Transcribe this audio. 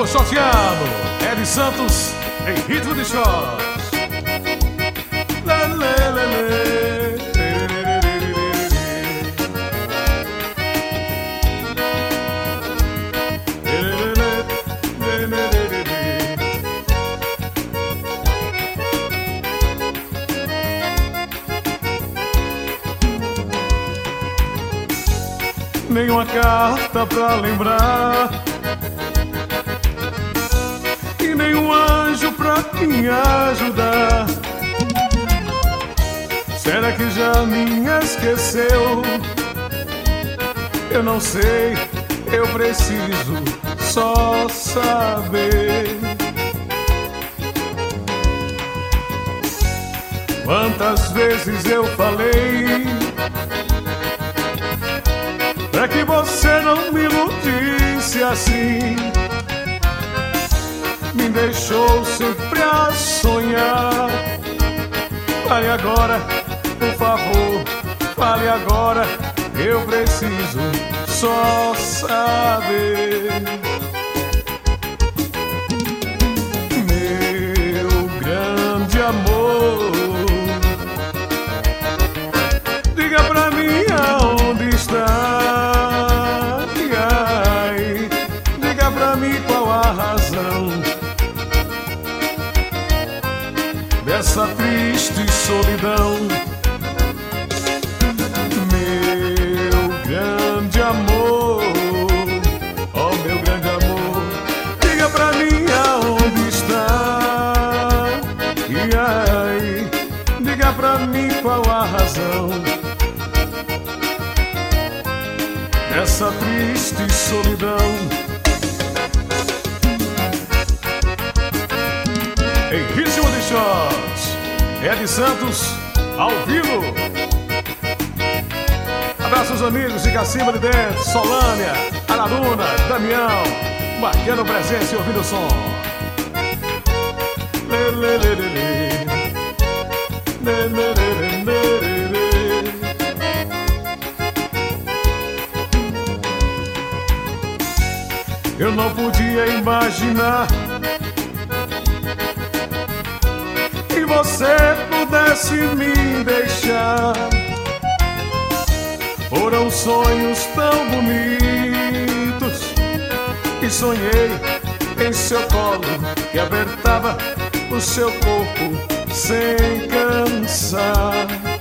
Tô chateado, Ed Santos em ritmo de shot. Lê, lê, lê, lê. Nenhuma carta pra lembrar e nenhum anjo pra me ajudar. Será que já me esqueceu? Eu não sei, eu preciso só saber. Quantas vezes eu falei pra que você não me iludisse assim, me deixou sempre a sonhar. Fale agora, por favor, fale agora, eu preciso só saber. Meu grande amor, diga pra mim aonde está. Diga pra mim qual a razão dessa triste solidão. Meu grande amor, oh meu grande amor, diga pra mim aonde está. Diga pra mim qual a razão dessa triste solidão. Em ritmo de shot, Ed Santos, ao vivo. Abraços amigos de Cacimba de Dentro, Solânia, Araruna, Damião, marcando presença e ouvindo o som. Lê, lê, lê, lê, lê. Lê, lê, lê, lê, lê, lê. Eu não podia imaginar que você pudesse me deixar. Foram sonhos tão bonitos que sonhei em seu colo, que apertava o seu corpo sem cansar.